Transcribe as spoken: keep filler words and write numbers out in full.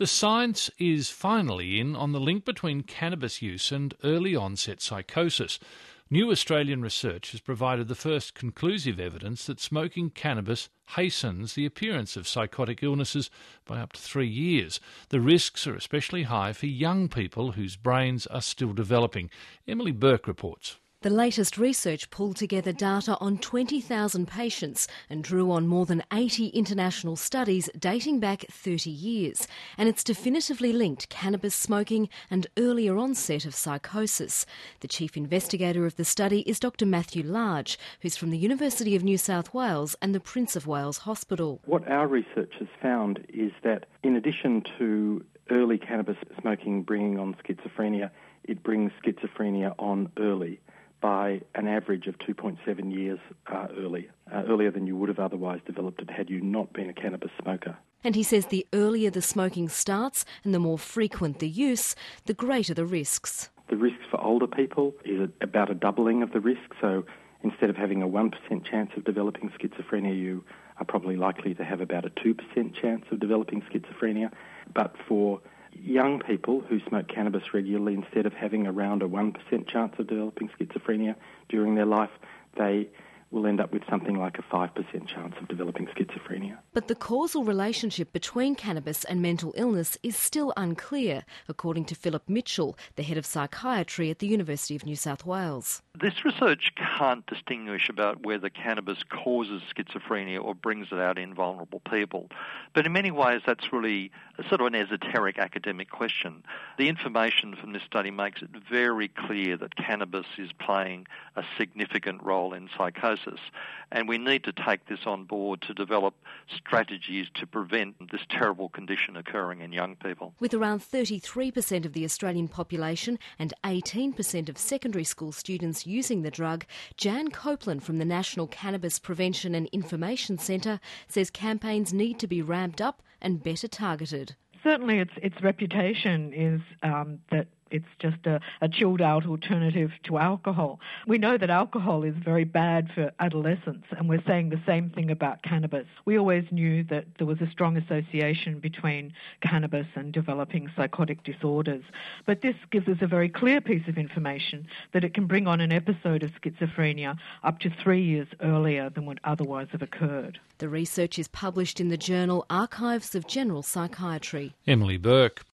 The science is finally in on the link between cannabis use and early onset psychosis. New Australian research has provided the first conclusive evidence that smoking cannabis hastens the appearance of psychotic illnesses by up to three years. The risks are especially high for young people whose brains are still developing. Emily Burke reports. The latest research pulled together data on twenty thousand patients and drew on more than eighty international studies dating back thirty years. And it's definitively linked cannabis smoking and earlier onset of psychosis. The chief investigator of the study is Doctor Matthew Large, who's from the University of New South Wales and the Prince of Wales Hospital. What our research has found is that in addition to early cannabis smoking bringing on schizophrenia, it brings schizophrenia on early, by an average of two point seven years uh, early, uh, earlier than you would have otherwise developed it had you not been a cannabis smoker. And he says the earlier the smoking starts and the more frequent the use, the greater the risks. The risks for older people is about a doubling of the risk, so instead of having a one percent chance of developing schizophrenia, you are probably likely to have about a two percent chance of developing schizophrenia. But for young people who smoke cannabis regularly, instead of having around a one percent chance of developing schizophrenia during their life, they will end up with something like a five percent chance of developing schizophrenia. But the causal relationship between cannabis and mental illness is still unclear, according to Philip Mitchell, the head of psychiatry at the University of New South Wales. This research can't distinguish about whether cannabis causes schizophrenia or brings it out in vulnerable people. But in many ways, that's really a sort of an esoteric academic question. The information from this study makes it very clear that cannabis is playing a significant role in psychosis. And we need to take this on board to develop strategies to prevent this terrible condition occurring in young people. With around thirty-three percent of the Australian population and eighteen percent of secondary school students using the drug, Jan Copeland from the National Cannabis Prevention and Information Centre says campaigns need to be ramped up and better targeted. Certainly its its reputation is um, that it's just a, a chilled-out alternative to alcohol. We know that alcohol is very bad for adolescents, and we're saying the same thing about cannabis. We always knew that there was a strong association between cannabis and developing psychotic disorders. But this gives us a very clear piece of information that it can bring on an episode of schizophrenia up to three years earlier than would otherwise have occurred. The research is published in the journal Archives of General Psychiatry. Emily Burke.